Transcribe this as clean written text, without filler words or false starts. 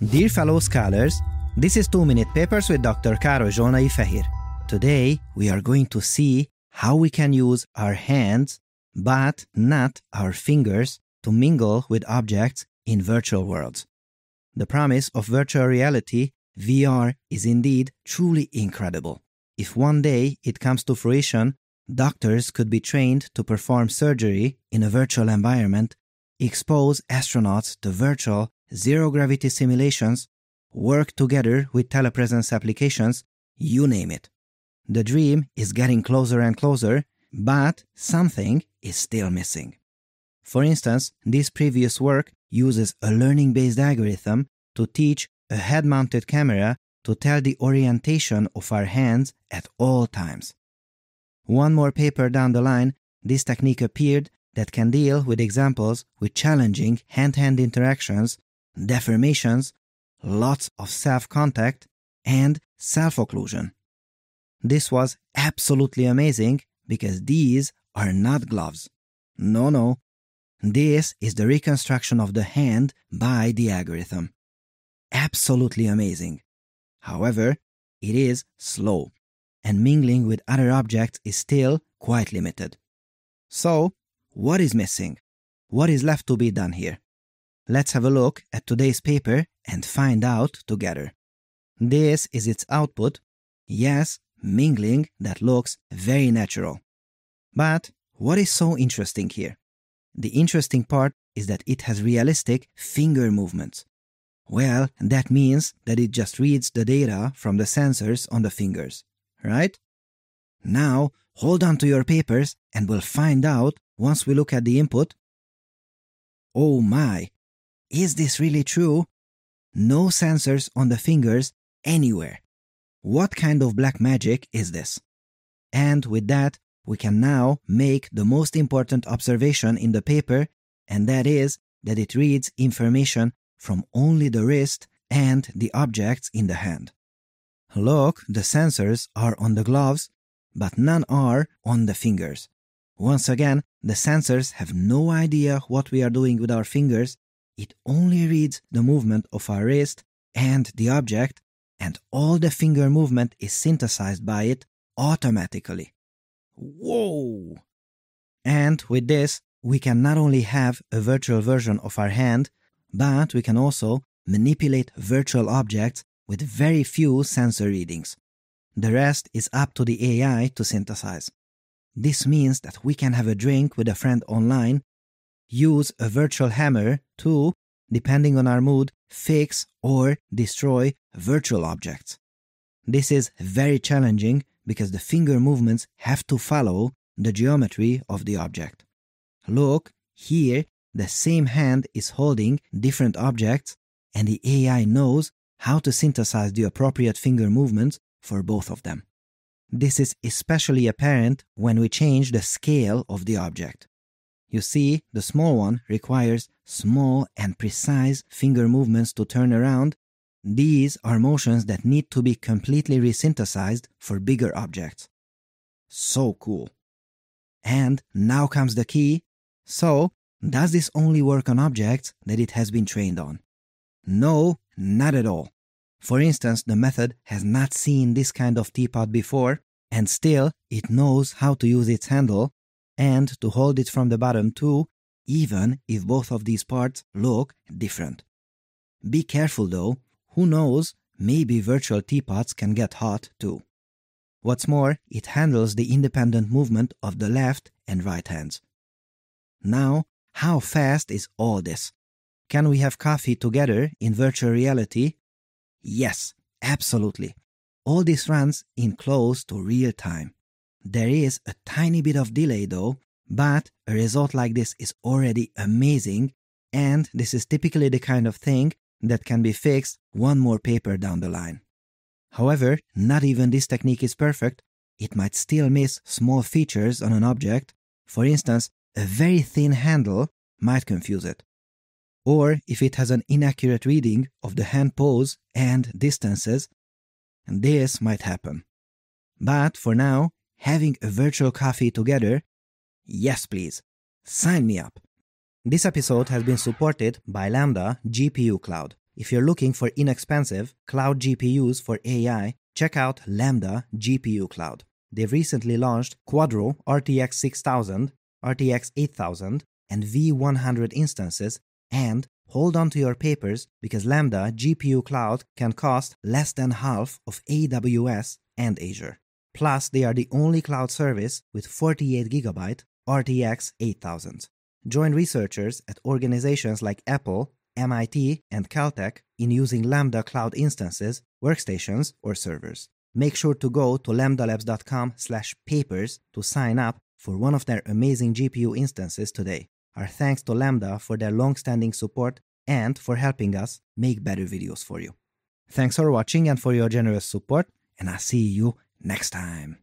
Dear fellow scholars, this is 2-Minute Papers with Dr. Károly Zsolnai Fehér. Today we are going to see how we can use our hands, but not our fingers, to mingle with objects in virtual worlds. The promise of virtual reality, VR, is indeed truly incredible. If one day it comes to fruition, doctors could be trained to perform surgery in a virtual environment, expose astronauts to virtual zero-gravity simulations, work together with telepresence applications, you name it. The dream is getting closer and closer, but something is still missing. For instance, this previous work uses a learning-based algorithm to teach a head-mounted camera to tell the orientation of our hands at all times. One more paper down the line, this technique appeared that can deal with examples with challenging hand-hand interactions, deformations, lots of self-contact, and self-occlusion. This was absolutely amazing because these are not gloves. No. This is the reconstruction of the hand by the algorithm. Absolutely amazing. However, it is slow, and mingling with other objects is still quite limited. So, what is missing? What is left to be done here? Let's have a look at today's paper and find out together. This is its output. Yes, mingling that looks very natural. But what is so interesting here? The interesting part is that it has realistic finger movements. Well, that means that it just reads the data from the sensors on the fingers, right? Now, hold on to your papers and we'll find out once we look at the input. Oh my! Is this really true? No sensors on the fingers anywhere. What kind of black magic is this? And with that, we can now make the most important observation in the paper, and that is that it reads information from only the wrist and the objects in the hand. Look, the sensors are on the gloves, but none are on the fingers. Once again, the sensors have no idea what we are doing with our fingers. It only reads the movement of our wrist and the object, and all the finger movement is synthesized by it automatically. Whoa! And with this, we can not only have a virtual version of our hand, but we can also manipulate virtual objects with very few sensor readings. The rest is up to the AI to synthesize. This means that we can have a drink with a friend online, use a virtual hammer to, depending on our mood, fix or destroy virtual objects. This is very challenging because the finger movements have to follow the geometry of the object. Look, here the same hand is holding different objects, and the AI knows how to synthesize the appropriate finger movements for both of them. This is especially apparent when we change the scale of the object. You see, the small one requires small and precise finger movements to turn around. These are motions that need to be completely resynthesized for bigger objects. So cool. And now comes the key. So, does this only work on objects that it has been trained on? No, not at all. For instance, the method has not seen this kind of teapot before, and still it knows how to use its handle and to hold it from the bottom too, even if both of these parts look different. Be careful though, who knows, maybe virtual teapots can get hot too. What's more, it handles the independent movement of the left and right hands. Now, how fast is all this? Can we have coffee together in virtual reality? Yes, absolutely. All this runs in close to real time. There is a tiny bit of delay though, but a result like this is already amazing, and this is typically the kind of thing that can be fixed one more paper down the line. However, not even this technique is perfect. It might still miss small features on an object. For instance, a very thin handle might confuse it. Or if it has an inaccurate reading of the hand pose and distances, this might happen. But for now, having a virtual coffee together, yes please, sign me up. This episode has been supported by Lambda GPU Cloud. If you're looking for inexpensive cloud GPUs for AI, check out Lambda GPU Cloud. They've recently launched Quadro RTX 6000, RTX 8000, and V100 instances, and hold on to your papers because Lambda GPU Cloud can cost less than half of AWS and Azure. Plus, they are the only cloud service with 48GB RTX 8000. Join researchers at organizations like Apple, MIT, and Caltech in using Lambda cloud instances, workstations, or servers. Make sure to go to lambdalabs.com/papers to sign up for one of their amazing GPU instances today. Our thanks to Lambda for their long-standing support and for helping us make better videos for you. Thanks for watching and for your generous support, and I'll see you next time.